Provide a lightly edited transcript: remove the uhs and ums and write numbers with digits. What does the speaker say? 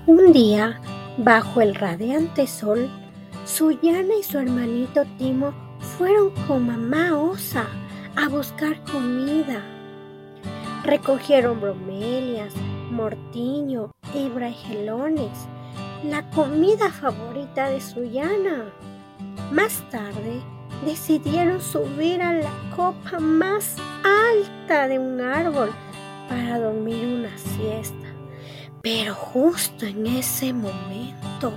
Un día, bajo el radiante sol, Suyana y su hermanito Timo fueron con mamá osa a buscar comida. Recogieron bromelias, mortiño y brajelones, la comida favorita de Suyana. Más tarde, decidieron subir a la copa más alta de un árbol para dormir una siesta. Pero justo en ese momento,